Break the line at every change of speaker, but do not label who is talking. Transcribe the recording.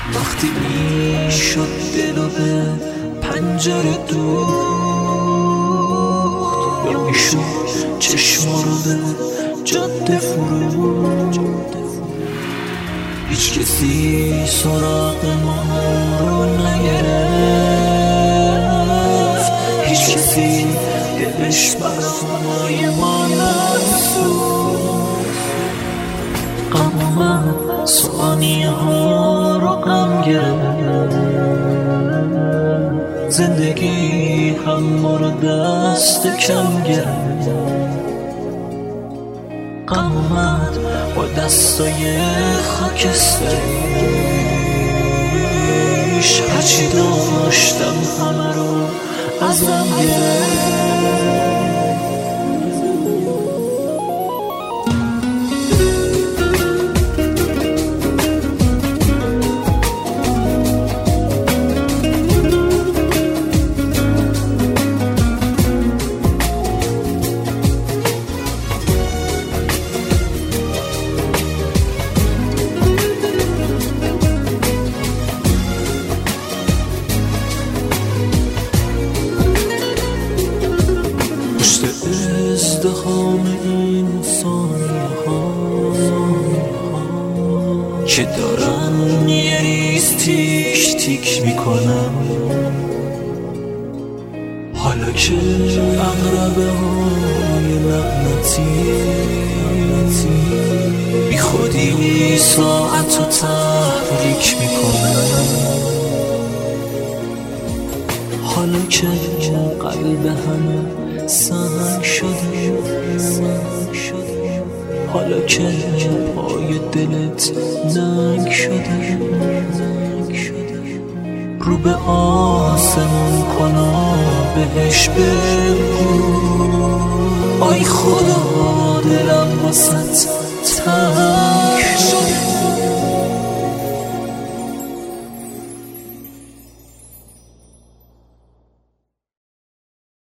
وقتی میشد دلو به پنجره دوخت، یا میشد چشما رو به جاده فروخت. هیچ کسی سراغ ما رو نگرفت، هیچ کسی دلش برای ما نسوخت. غم من ثانیه ها رو غم گرفت، زندگی هم ما رو دست کم گرفت. غم اومد با دستای خاکستریش، هرچی داشتم همه رو ازم گرفت. ازدحام این ثانیه ها که دارن یه ریز تیک تیک میکنن، حالا که اقربه های لعنتی بی خودی ساعت رو تحریک میکنن، حالا که قلب همه سنگ شده، حالا که پای دلت ننگ شده، رو به آسمون کنا بهش بگو آی خدا دلم واسه تنگ شده.